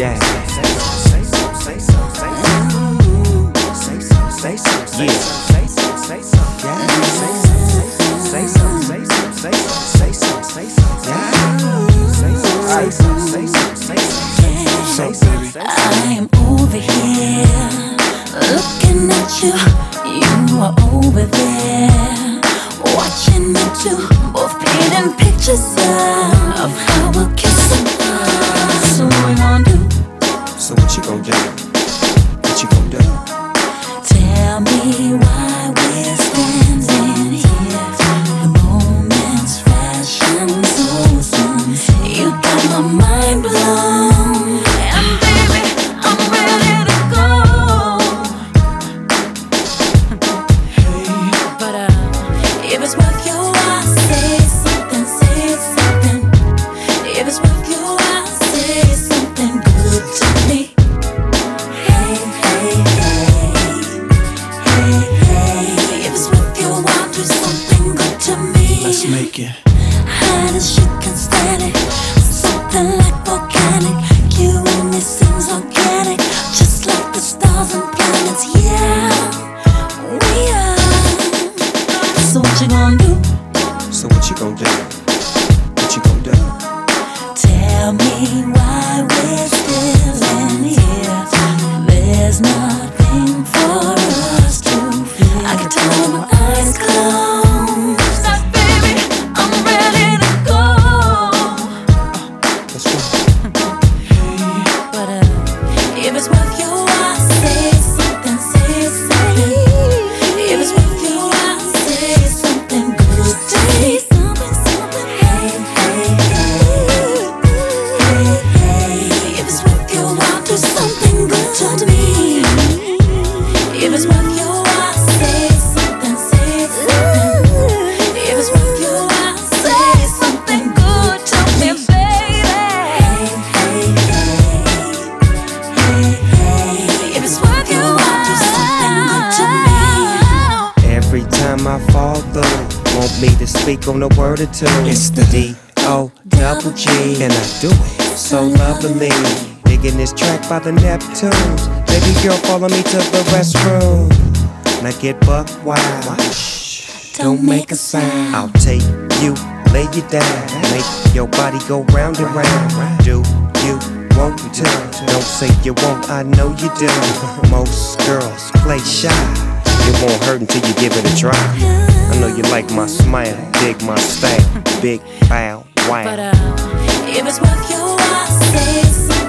Yeah. Say some, say some, say some. Say some, say some, say some, say some. Yeah. Say some, say some, say some, say some, say some, say some. Yeah. Say some, say some, say some, say some, say some. I am over here looking at you. You are over there watching me too. Both painting pictures of how we'll kiss and hug. So what we gon' do? So what you gon' do? What you gon' do? Tell me why we're standing here. The moment's flashing so soon. You got my mind blown, and baby, I'm ready to go. But if it's worth your while, say something, say something. If it's worth your while, say something good to me. Hey, hey, hey. Hey, hey. If it's worth your while, do something good to me. Let's make it. Hot as you can stand it. Something like volcanic. You and me seems organic. Just like the stars and planets. Yeah, we are. So what you gonna do? So what you gon' do? What you gon' do? Tell me why we're still in here. There's nothing for us to fear. I can tell when my eyes close. Now, baby, I'm ready to go. Let's go. But if it's worth your while, say something, say something. If it's worth your while, say something good to me. Something, something. Hey, hey, hey. Hey, hey. If it's worth your while, do something good to me. If it's worth your while, say something, say something. If it's worth your while, say something good to me, baby. Hey, hey, hey. Hey, hey. If it's worth your while, do something good to me. Every time I fall through, want me to speak on a word or two. It's the D-O-double-G, and I do it so lovely. Digging this track by the Neptunes. Baby girl, follow me to the restroom. Now get buck wild. Shh, don't make a sound. I'll take you, lay you down, make your body go round and round. Do you want to? Don't say you won't, I know you do. Most girls play shy. It won't hurt until you give it a try. I know you like my smile, dig my style, big bow, wow. But if it's worth your while, say something.